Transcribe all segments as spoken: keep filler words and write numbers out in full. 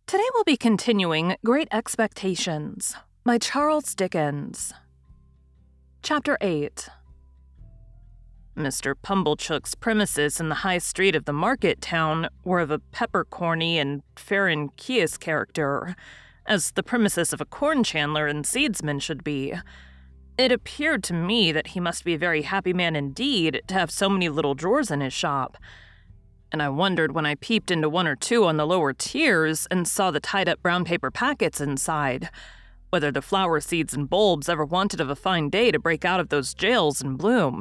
Today we'll be continuing Great Expectations by Charles Dickens. Chapter eight. Mister Pumblechook's premises in the high street of the market town were of a peppercorny and farinaceous character, as the premises of a corn chandler and seedsman should be. It appeared to me that he must be a very happy man indeed to have so many little drawers in his shop, and I wondered when I peeped into one or two on the lower tiers and saw the tied-up brown paper packets inside, whether the flower seeds and bulbs ever wanted of a fine day to break out of those jails and bloom.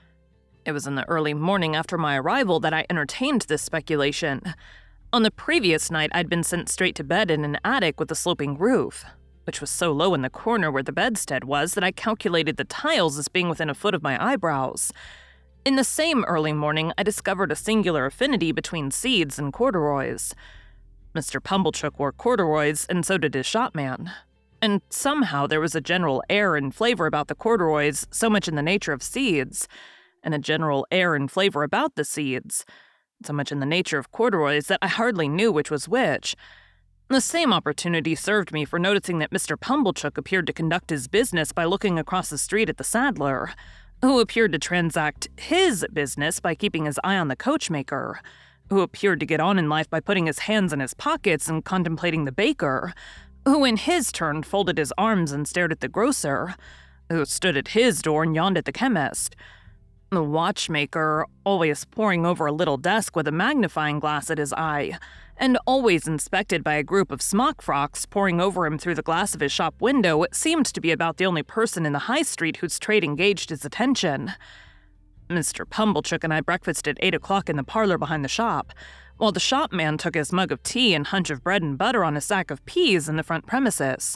It was in the early morning after my arrival that I entertained this speculation. On the previous night I'd been sent straight to bed in an attic with a sloping roof, which was so low in the corner where the bedstead was that I calculated the tiles as being within a foot of my eyebrows. In the same early morning, I discovered a singular affinity between seeds and corduroys. Mister Pumblechook wore corduroys, and so did his shopman. And somehow there was a general air and flavor about the corduroys, so much in the nature of seeds, and a general air and flavor about the seeds, so much in the nature of corduroys that I hardly knew which was which. The same opportunity served me for noticing that Mister Pumblechook appeared to conduct his business by looking across the street at the saddler, who appeared to transact his business by keeping his eye on the coachmaker, who appeared to get on in life by putting his hands in his pockets and contemplating the baker, who in his turn folded his arms and stared at the grocer, who stood at his door and yawned at the chemist, the watchmaker always poring over a little desk with a magnifying glass at his eye, and always inspected by a group of smock-frocks poring over him through the glass of his shop window, seemed to be about the only person in the high street whose trade engaged his attention. Mister Pumblechook and I breakfasted at eight o'clock in the parlor behind the shop, while the shopman took his mug of tea and hunch of bread and butter on a sack of peas in the front premises.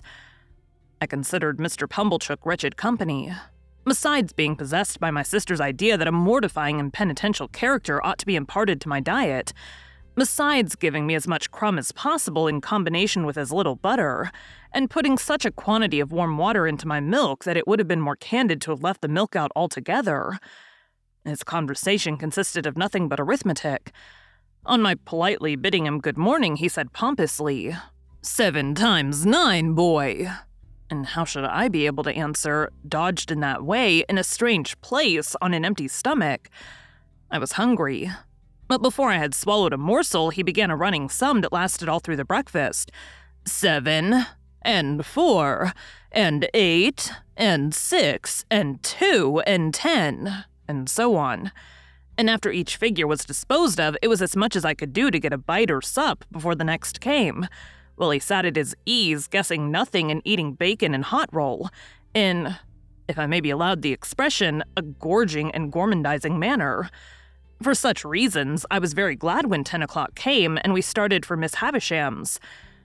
I considered Mister Pumblechook wretched company, besides being possessed by my sister's idea that a mortifying and penitential character ought to be imparted to my diet, besides giving me as much crumb as possible in combination with as little butter, and putting such a quantity of warm water into my milk that it would have been more candid to have left the milk out altogether. His conversation consisted of nothing but arithmetic. On my politely bidding him good morning, he said pompously, "Seven times nine, boy." And how should I be able to answer, dodged in that way, in a strange place, on an empty stomach? I was hungry. But before I had swallowed a morsel, he began a running sum that lasted all through the breakfast. Seven, and four, and eight, and six, and two, and ten, and so on. And after each figure was disposed of, it was as much as I could do to get a bite or sup before the next came, while he sat at his ease, guessing nothing and eating bacon and hot roll, in, if I may be allowed the expression, a gorging and gormandizing manner. For such reasons, I was very glad when ten o'clock came and we started for Miss Havisham's.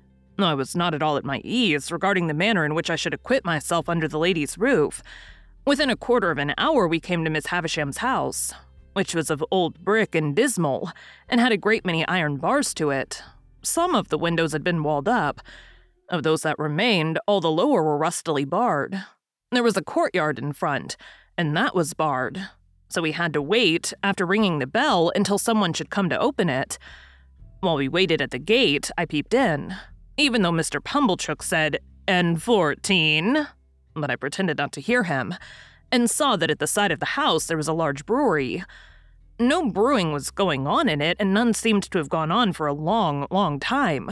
I was not at all at my ease regarding the manner in which I should acquit myself under the lady's roof. Within a quarter of an hour we came to Miss Havisham's house, which was of old brick and dismal, and had a great many iron bars to it. Some of the windows had been walled up. Of those that remained, all the lower were rustily barred. There was a courtyard in front, and that was barred. So we had to wait, after ringing the bell, until someone should come to open it. While we waited at the gate, I peeped in, even though Mister Pumblechook said, "N fourteen," but I pretended not to hear him, and saw that at the side of the house there was a large brewery. No brewing was going on in it, and none seemed to have gone on for a long, long time.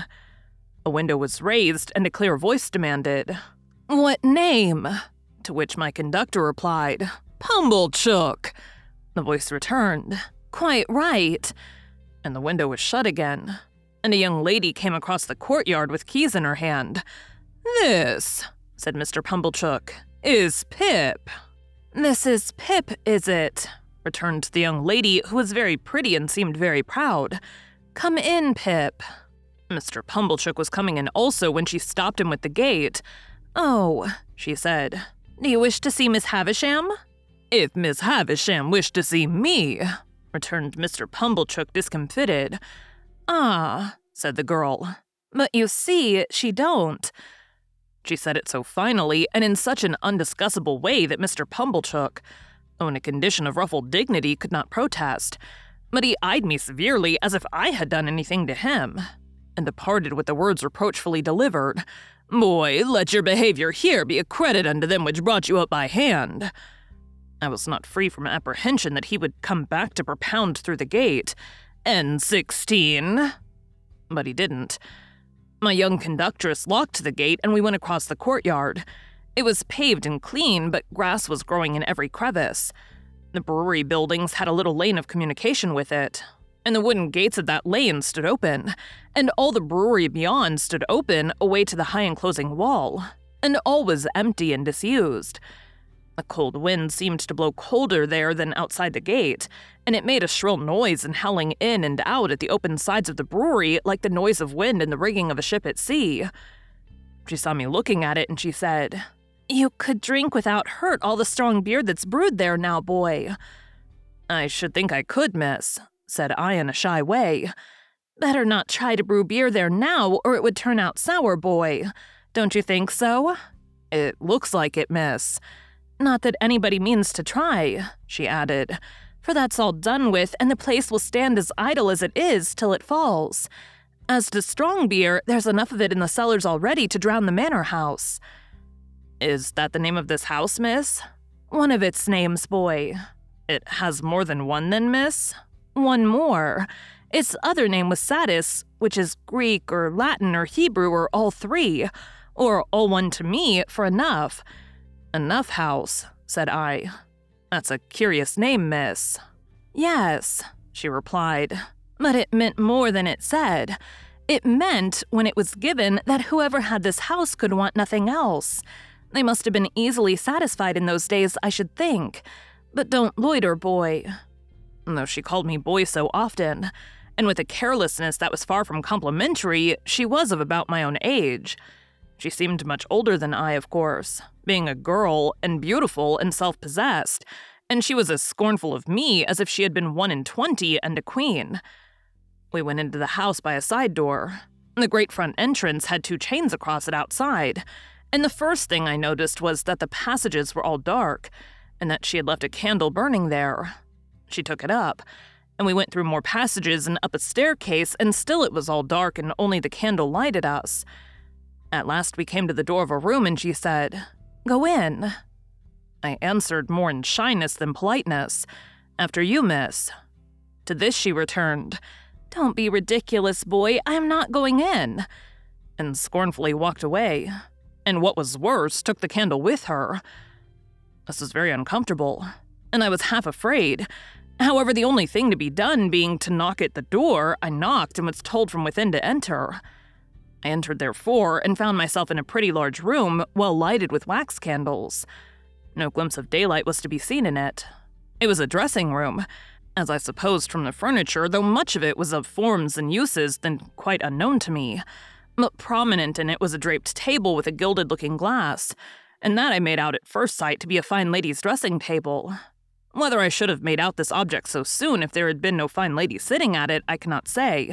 A window was raised, and a clear voice demanded, "What name?" To which my conductor replied, "Pumblechook." The voice returned, "Quite right." And the window was shut again, and a young lady came across the courtyard with keys in her hand. "This," said Mister Pumblechook, "is Pip." "This is Pip, is it?" returned the young lady, who was very pretty and seemed very proud. "Come in, Pip." Mister Pumblechook was coming in also when she stopped him with the gate. "Oh," she said, "do you wish to see Miss Havisham?" "If Miss Havisham wished to see me," returned Mister Pumblechook, discomfited. "Ah," said the girl, "but you see, she don't." She said it so finally and in such an undiscussable way that Mister Pumblechook, though in a condition of ruffled dignity, could not protest, but he eyed me severely as if I had done anything to him, and departed with the words reproachfully delivered, "Boy, let your behavior here be a credit unto them which brought you up by hand." I was not free from apprehension that he would come back to propound through the gate, "N sixteen." But he didn't. My young conductress locked the gate and we went across the courtyard. It was paved and clean, but grass was growing in every crevice. The brewery buildings had a little lane of communication with it, and the wooden gates of that lane stood open, and all the brewery beyond stood open away to the high enclosing wall, and all was empty and disused. The cold wind seemed to blow colder there than outside the gate, and it made a shrill noise in howling in and out at the open sides of the brewery like the noise of wind in the rigging of a ship at sea. She saw me looking at it and she said, "You could drink without hurt all the strong beer that's brewed there now, boy." "I should think I could, miss," said I in a shy way. "Better not try to brew beer there now, or it would turn out sour, boy. Don't you think so?" "It looks like it, miss." "Not that anybody means to try," she added, "for that's all done with, and the place will stand as idle as it is till it falls. As to strong beer, there's enough of it in the cellars already to drown the manor house." "Is that the name of this house, miss?" "One of its names, boy." "It has more than one, then, miss?" "One more. Its other name was Satis, which is Greek or Latin or Hebrew or all three, or all one to me, for enough." "Enough House," said I. "That's a curious name, miss." "Yes," she replied, "but it meant more than it said. It meant, when it was given, that whoever had this house could want nothing else. They must have been easily satisfied in those days, I should think. But don't loiter, boy." Though she called me boy so often, and with a carelessness that was far from complimentary, she was of about my own age. She seemed much older than I, of course, being a girl and beautiful and self-possessed, and she was as scornful of me as if she had been one and twenty and a queen. We went into the house by a side door. The great front entrance had two chains across it outside, and the first thing I noticed was that the passages were all dark, and that she had left a candle burning there. She took it up, and we went through more passages and up a staircase, and still it was all dark and only the candle lighted us. At last we came to the door of a room and she said, "Go in." I answered more in shyness than politeness, "After you, miss." To this she returned, "Don't be ridiculous, boy, I am not going in," and scornfully walked away, and what was worse, took the candle with her. This was very uncomfortable, and I was half afraid. However, the only thing to be done being to knock at the door, I knocked and was told from within to enter. I entered therefore and found myself in a pretty large room, well lighted with wax candles. No glimpse of daylight was to be seen in it. It was a dressing room, as I supposed from the furniture, though much of it was of forms and uses then quite unknown to me. But prominent in it was a draped table with a gilded-looking glass, and that I made out at first sight to be a fine lady's dressing table. Whether I should have made out this object so soon if there had been no fine lady sitting at it, I cannot say.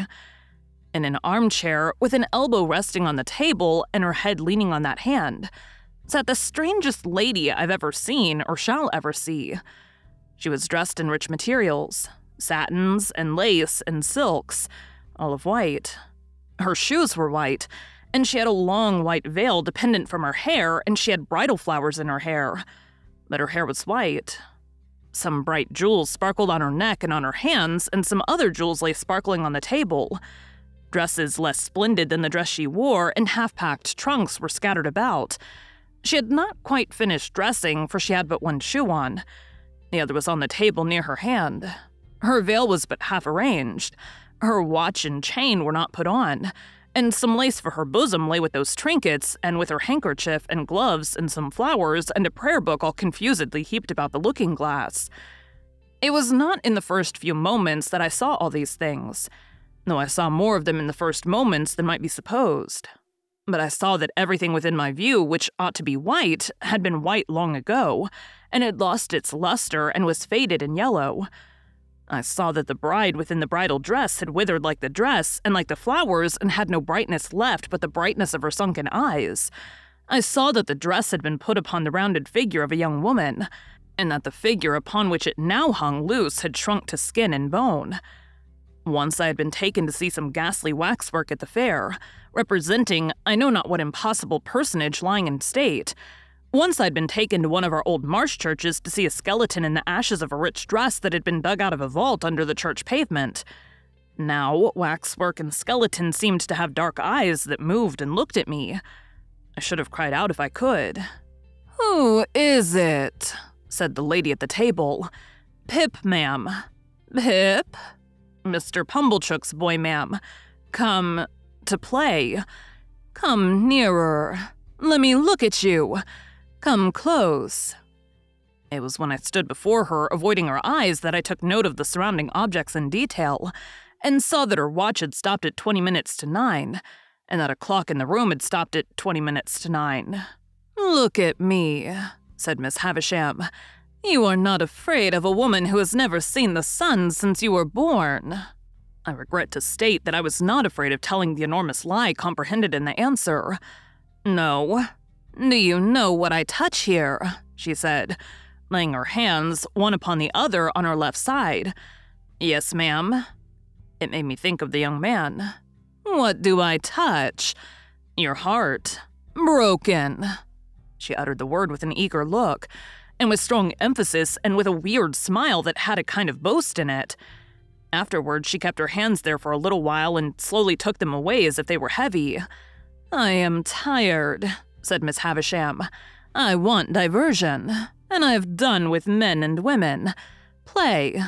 In an armchair, with an elbow resting on the table and her head leaning on that hand, sat the strangest lady I've ever seen or shall ever see. She was dressed in rich materials, satins and lace and silks, all of white. Her shoes were white, and she had a long white veil dependent from her hair, and she had bridal flowers in her hair, but her hair was white. Some bright jewels sparkled on her neck and on her hands, and some other jewels lay sparkling on the table. Dresses less splendid than the dress she wore and half-packed trunks were scattered about. She had not quite finished dressing, for she had but one shoe on. The other was on the table near her hand. Her veil was but half arranged. Her watch and chain were not put on, and some lace for her bosom lay with those trinkets, and with her handkerchief and gloves and some flowers and a prayer book all confusedly heaped about the looking-glass. It was not in the first few moments that I saw all these things, though I saw more of them in the first moments than might be supposed. But I saw that everything within my view which ought to be white had been white long ago, and had lost its luster and was faded and yellow. I saw that the bride within the bridal dress had withered like the dress and like the flowers and had no brightness left but the brightness of her sunken eyes. I saw that the dress had been put upon the rounded figure of a young woman, and that the figure upon which it now hung loose had shrunk to skin and bone. Once I had been taken to see some ghastly waxwork at the fair, representing I know not what impossible personage lying in state. Once I'd been taken to one of our old marsh churches to see a skeleton in the ashes of a rich dress that had been dug out of a vault under the church pavement. Now, waxwork and skeleton seemed to have dark eyes that moved and looked at me. I should have cried out if I could. "Who is it?" said the lady at the table. "Pip, ma'am." "Pip?" "Mister Pumblechook's boy, ma'am. Come to play. Come nearer. Let me look at you. Come close." It was when I stood before her, avoiding her eyes, that I took note of the surrounding objects in detail, and saw that her watch had stopped at twenty minutes to nine, and that a clock in the room had stopped at twenty minutes to nine. "Look at me," said Miss Havisham. "You are not afraid of a woman who has never seen the sun since you were born." I regret to state that I was not afraid of telling the enormous lie comprehended in the answer. "No. Do you know what I touch here?" she said, laying her hands, one upon the other, on her left side. "Yes, ma'am." It made me think of the young man. "What do I touch?" "Your heart." "Broken." She uttered the word with an eager look, and with strong emphasis, and with a weird smile that had a kind of boast in it. Afterward, she kept her hands there for a little while and slowly took them away as if they were heavy. "I am tired," said Miss Havisham. "I want diversion, and I have done with men and women. Play."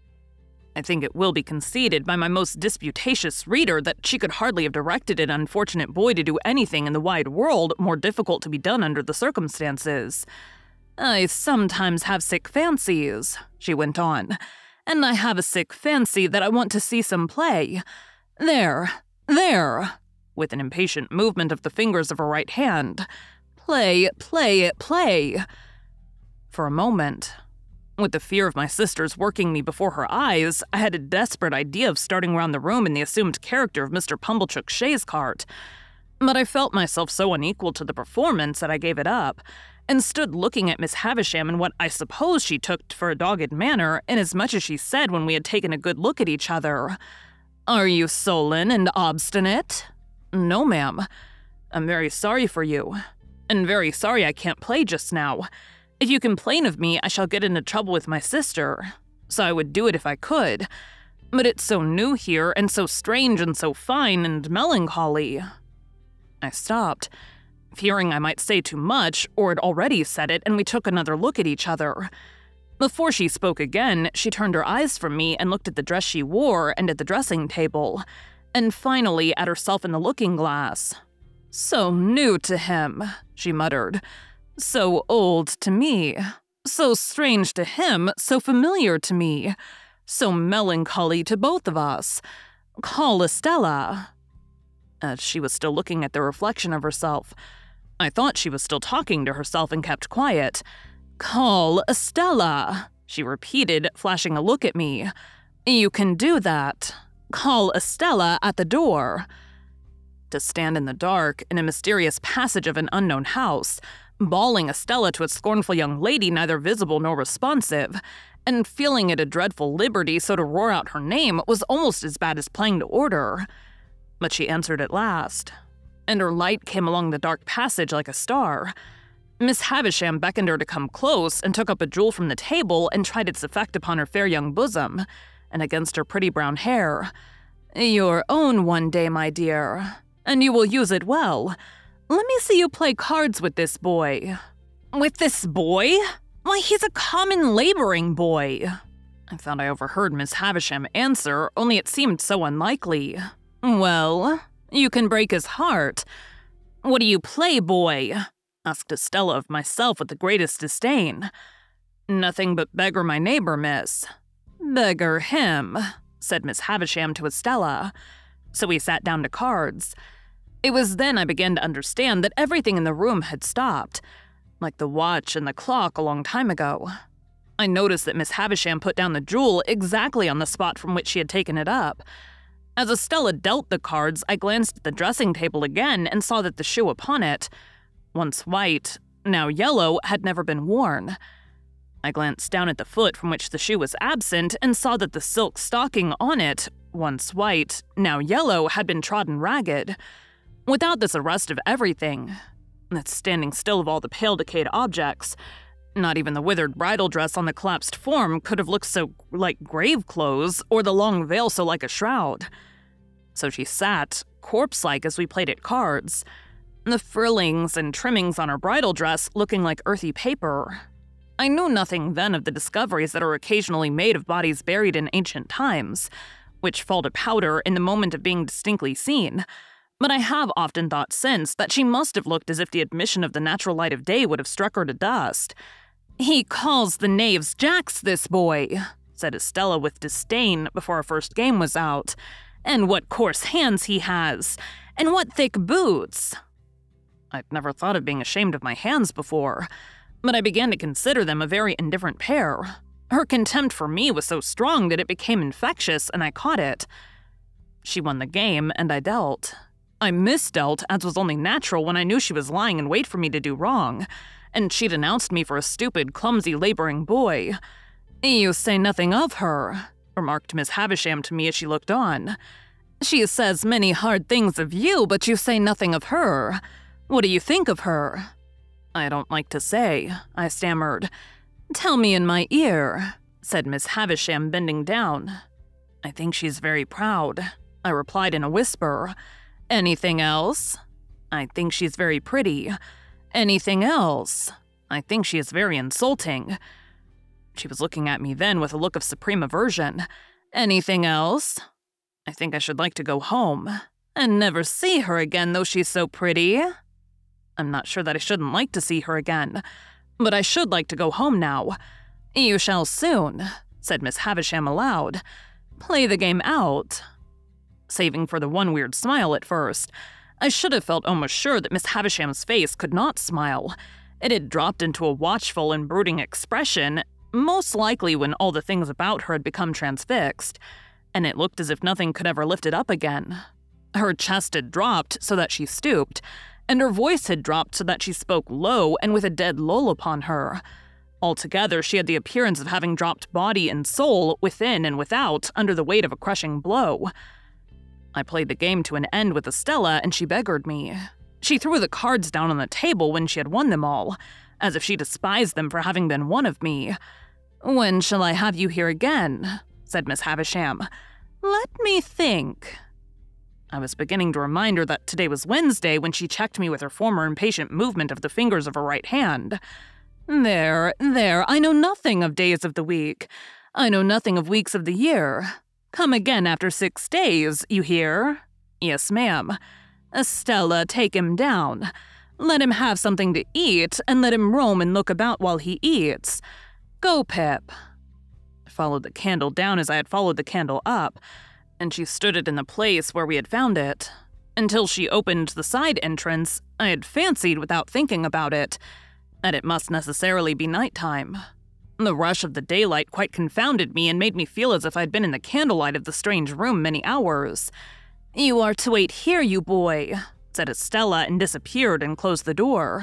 I think it will be conceded by my most disputatious reader that she could hardly have directed an unfortunate boy to do anything in the wide world more difficult to be done under the circumstances. "I sometimes have sick fancies," she went on, "and I have a sick fancy that I want to see some play. There, there," with an impatient movement of the fingers of her right hand. "Play, play, play." For a moment, with the fear of my sisters working me before her eyes, I had a desperate idea of starting round the room in the assumed character of Mister Pumblechook's chaise cart. But I felt myself so unequal to the performance that I gave it up, and stood looking at Miss Havisham in what I suppose she took for a dogged manner, inasmuch as she said when we had taken a good look at each other, "Are you sullen and obstinate?" "No, ma'am. I'm very sorry for you, and very sorry I can't play just now. If you complain of me, I shall get into trouble with my sister, so I would do it if I could. But it's so new here, and so strange and so fine and melancholy." I stopped, fearing I might say too much, or had already said it, and we took another look at each other. Before she spoke again, she turned her eyes from me and looked at the dress she wore and at the dressing table, and finally at herself in the looking-glass. "So new to him," she muttered. "So old to me. So strange to him, so familiar to me. So melancholy to both of us. Call Estella." As she was still looking at the reflection of herself, I thought she was still talking to herself and kept quiet. "Call Estella," she repeated, flashing a look at me. "You can do that. Call Estella at the door." To stand in the dark, in a mysterious passage of an unknown house, bawling Estella to a scornful young lady neither visible nor responsive, and feeling it a dreadful liberty so to roar out her name, was almost as bad as playing to order. But she answered at last, and her light came along the dark passage like a star. Miss Havisham beckoned her to come close, and took up a jewel from the table and tried its effect upon her fair young bosom, and against her pretty brown hair. "Your own one day, my dear, and you will use it well. Let me see you play cards with this boy." "With this boy? Why, he's a common laboring boy." I thought I overheard Miss Havisham answer, only it seemed so unlikely. "Well, you can break his heart." "What do you play, boy?" asked Estella of myself with the greatest disdain. "Nothing but beggar my neighbor, miss." "Beggar him," said Miss Havisham to Estella. So we sat down to cards. It was then I began to understand that everything in the room had stopped, like the watch and the clock a long time ago. I noticed that Miss Havisham put down the jewel exactly on the spot from which she had taken it up. As Estella dealt the cards, I glanced at the dressing table again and saw that the shoe upon it, once white, now yellow, had never been worn. I glanced down at the foot from which the shoe was absent and saw that the silk stocking on it, once white, now yellow, had been trodden ragged. Without this arrest of everything, that standing still of all the pale decayed objects, not even the withered bridal dress on the collapsed form could have looked so like grave clothes, or the long veil so like a shroud. So she sat, corpse-like as we played at cards, the frillings and trimmings on her bridal dress looking like earthy paper. I knew nothing then of the discoveries that are occasionally made of bodies buried in ancient times, which fall to powder in the moment of being distinctly seen, but I have often thought since that she must have looked as if the admission of the natural light of day would have struck her to dust. "He calls the knaves jacks, this boy," said Estella with disdain before our first game was out. "And what coarse hands he has! And what thick boots!" I'd never thought of being ashamed of my hands before, but I began to consider them a very indifferent pair. Her contempt for me was so strong that it became infectious, and I caught it. She won the game, and I dealt. I misdealt, as was only natural when I knew she was lying in wait for me to do wrong, and she denounced me for a stupid, clumsy, laboring boy. "You say nothing of her," remarked Miss Havisham to me as she looked on. "She says many hard things of you, but you say nothing of her. What do you think of her?" "I don't like to say," I stammered. "Tell me in my ear," said Miss Havisham, bending down. "I think she's very proud," I replied in a whisper. "Anything else?" "I think she's very pretty." "Anything else?" "I think she is very insulting." She was looking at me then with a look of supreme aversion. "Anything else?" "I think I should like to go home." "And never see her again, though she's so pretty?" "I'm not sure that I shouldn't like to see her again, but I should like to go home now." "You shall soon," said Miss Havisham aloud. "Play the game out." Saving for the one weird smile at first, I should have felt almost sure that Miss Havisham's face could not smile. It had dropped into a watchful and brooding expression, most likely when all the things about her had become transfixed, and it looked as if nothing could ever lift it up again. Her chest had dropped so that she stooped, and her voice had dropped so that she spoke low and with a dead lull upon her. Altogether, she had the appearance of having dropped body and soul, within and without, under the weight of a crushing blow. I played the game to an end with Estella, and she beggared me. She threw the cards down on the table when she had won them all, as if she despised them for having been one of me. "When shall I have you here again?" said Miss Havisham. "Let me think." I was beginning to remind her that today was Wednesday when she checked me with her former impatient movement of the fingers of her right hand. "There, there, I know nothing of days of the week. I know nothing of weeks of the year. Come again after six days, you hear?" "Yes, ma'am." "Estella, take him down. Let him have something to eat, and let him roam and look about while he eats. Go, Pip." I followed the candle down as I had followed the candle up, and she stood it in the place where we had found it. Until she opened the side entrance, I had fancied, without thinking about it, that it must necessarily be nighttime. The rush of the daylight quite confounded me and made me feel as if I had been in the candlelight of the strange room many hours. "You are to wait here, you boy," said Estella, and disappeared and closed the door.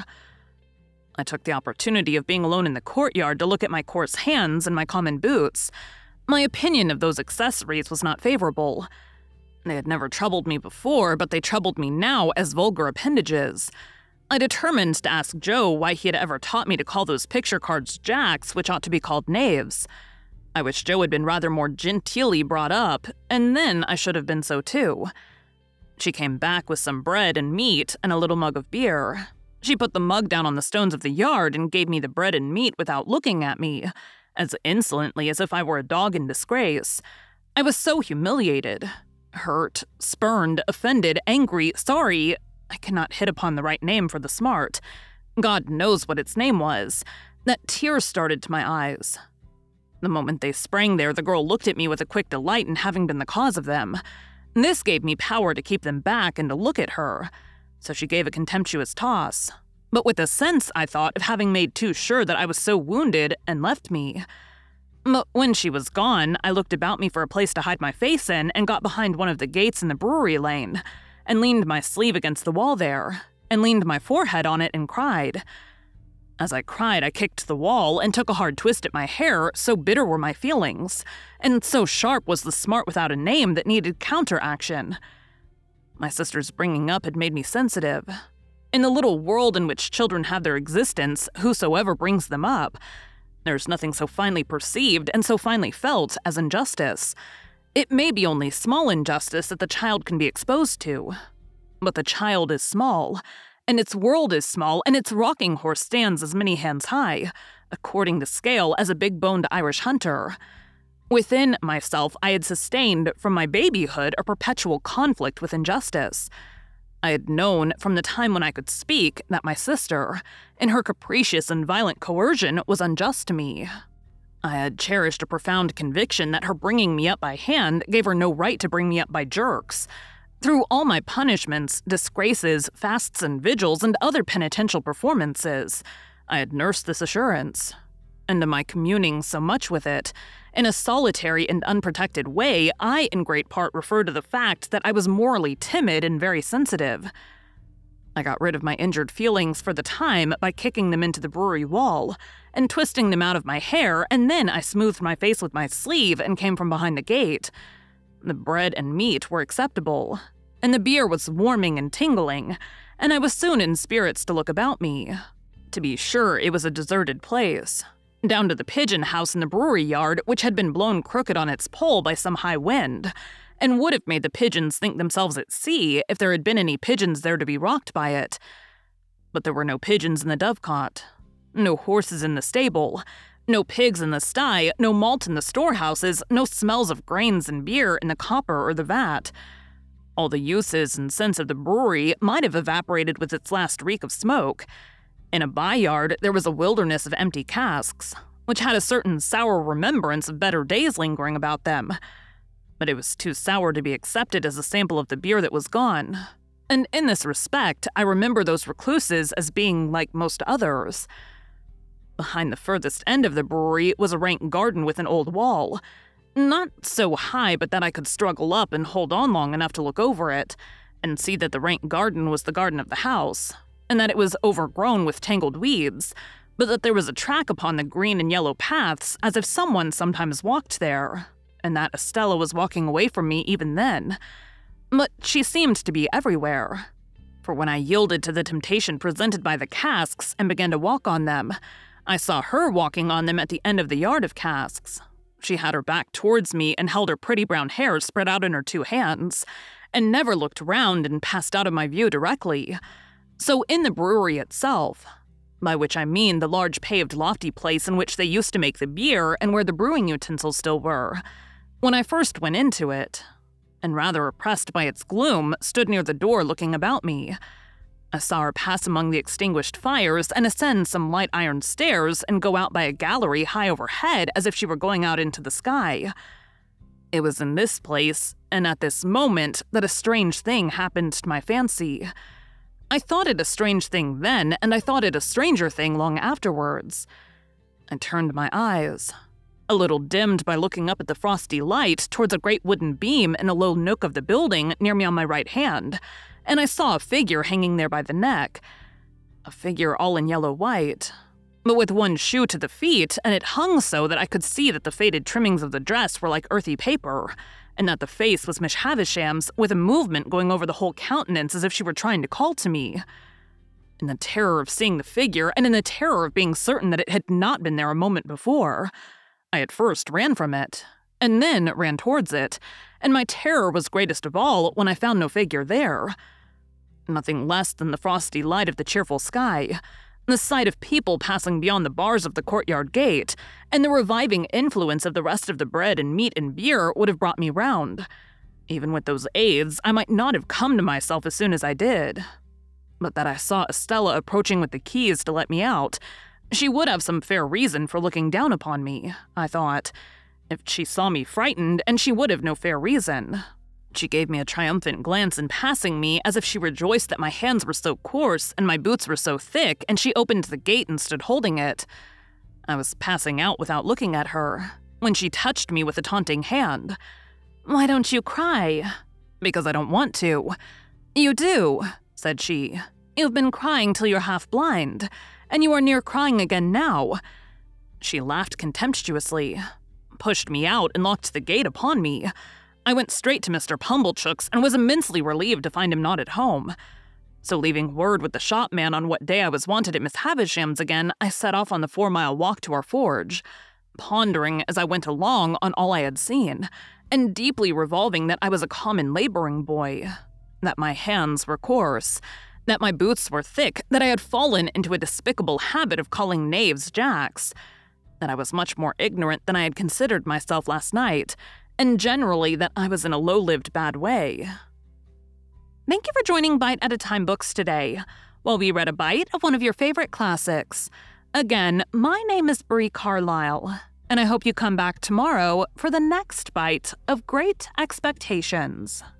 I took the opportunity of being alone in the courtyard to look at my coarse hands and my common boots. My opinion of those accessories was not favorable. They had never troubled me before, but they troubled me now as vulgar appendages. I determined to ask Joe why he had ever taught me to call those picture cards jacks, which ought to be called knaves. I wish Joe had been rather more genteelly brought up, and then I should have been so too. She came back with some bread and meat and a little mug of beer. She put the mug down on the stones of the yard and gave me the bread and meat without looking at me, as insolently as if I were a dog in disgrace. I was so humiliated, hurt, spurned, offended, angry, sorry. I cannot hit upon the right name for the smart. God knows what its name was, that tears started to my eyes. The moment they sprang there, the girl looked at me with a quick delight in having been the cause of them. This gave me power to keep them back and to look at her, so she gave a contemptuous toss, but with a sense, I thought, of having made too sure that I was so wounded, and left me. But when she was gone, I looked about me for a place to hide my face in and got behind one of the gates in the brewery lane, and leaned my sleeve against the wall there, and leaned my forehead on it and cried. As I cried, I kicked the wall and took a hard twist at my hair, so bitter were my feelings, and so sharp was the smart without a name that needed counteraction. My sister's bringing up had made me sensitive. In the little world in which children have their existence, whosoever brings them up, there's nothing so finely perceived and so finely felt as injustice. It may be only small injustice that the child can be exposed to, but the child is small, and its world is small, and its rocking horse stands as many hands high, according to scale, as a big-boned Irish hunter. Within myself, I had sustained, from my babyhood, a perpetual conflict with injustice. I had known, from the time when I could speak, that my sister, in her capricious and violent coercion, was unjust to me. I had cherished a profound conviction that her bringing me up by hand gave her no right to bring me up by jerks. Through all my punishments, disgraces, fasts and vigils, and other penitential performances, I had nursed this assurance. And in my communing so much with it, in a solitary and unprotected way, I in great part refer to the fact that I was morally timid and very sensitive. I got rid of my injured feelings for the time by kicking them into the brewery wall and twisting them out of my hair, and then I smoothed my face with my sleeve and came from behind the gate. The bread and meat were acceptable, and the beer was warming and tingling, and I was soon in spirits to look about me. To be sure, it was a deserted place, down to the pigeon house in the brewery yard, which had been blown crooked on its pole by some high wind, and would have made the pigeons think themselves at sea if there had been any pigeons there to be rocked by it. But there were no pigeons in the dovecot, no horses in the stable, no pigs in the sty, no malt in the storehouses, no smells of grains and beer in the copper or the vat. All the uses and scents of the brewery might have evaporated with its last reek of smoke. In a by-yard, there was a wilderness of empty casks, which had a certain sour remembrance of better days lingering about them. But it was too sour to be accepted as a sample of the beer that was gone. And in this respect, I remember those recluses as being like most others. Behind the furthest end of the brewery was a rank garden with an old wall, not so high but that I could struggle up and hold on long enough to look over it, and see that the rank garden was the garden of the house, and that it was overgrown with tangled weeds, but that there was a track upon the green and yellow paths as if someone sometimes walked there, and that Estella was walking away from me even then. But she seemed to be everywhere, for when I yielded to the temptation presented by the casks and began to walk on them, I saw her walking on them at the end of the yard of casks. She had her back towards me and held her pretty brown hair spread out in her two hands, and never looked round and passed out of my view directly. So in the brewery itself, by which I mean the large paved lofty place in which they used to make the beer and where the brewing utensils still were, when I first went into it, and rather oppressed by its gloom, stood near the door looking about me, I saw her pass among the extinguished fires and ascend some light iron stairs and go out by a gallery high overhead as if she were going out into the sky. It was in this place, and at this moment, that a strange thing happened to my fancy. I thought it a strange thing then, and I thought it a stranger thing long afterwards. I turned my eyes, a little dimmed by looking up at the frosty light, towards a great wooden beam in a low nook of the building near me on my right hand, and I saw a figure hanging there by the neck, a figure all in yellow-white, but with one shoe to the feet, and it hung so that I could see that the faded trimmings of the dress were like earthy paper, and that the face was Miss Havisham's, with a movement going over the whole countenance as if she were trying to call to me. In the terror of seeing the figure, and in the terror of being certain that it had not been there a moment before, I at first ran from it, and then ran towards it, and my terror was greatest of all when I found no figure there. Nothing less than the frosty light of the cheerful sky, the sight of people passing beyond the bars of the courtyard gate, and the reviving influence of the rest of the bread and meat and beer would have brought me round. Even with those aids, I might not have come to myself as soon as I did. But that I saw Estella approaching with the keys to let me out, she would have some fair reason for looking down upon me, I thought, if she saw me frightened, and she would have no fair reason. She gave me a triumphant glance in passing me, as if she rejoiced that my hands were so coarse and my boots were so thick, and she opened the gate and stood holding it. I was passing out without looking at her, when she touched me with a taunting hand. "Why don't you cry?" "Because I don't want to." "You do," said she. You've been crying till you're half blind, and you are near crying again now." She laughed contemptuously, pushed me out, and locked the gate upon me. I went straight to Mister Pumblechook's and was immensely relieved to find him not at home. So leaving word with the shopman on what day I was wanted at Miss Havisham's again, I set off on the four-mile walk to our forge, pondering as I went along on all I had seen, and deeply revolving that I was a common laboring boy, that my hands were coarse, that my boots were thick, that I had fallen into a despicable habit of calling knaves jacks, that I was much more ignorant than I had considered myself last night, and generally that I was in a low-lived bad way. Thank you for joining Bite at a Time Books today, while we read a bite of one of your favorite classics. Again, my name is Brie Carlisle, and I hope you come back tomorrow for the next bite of Great Expectations.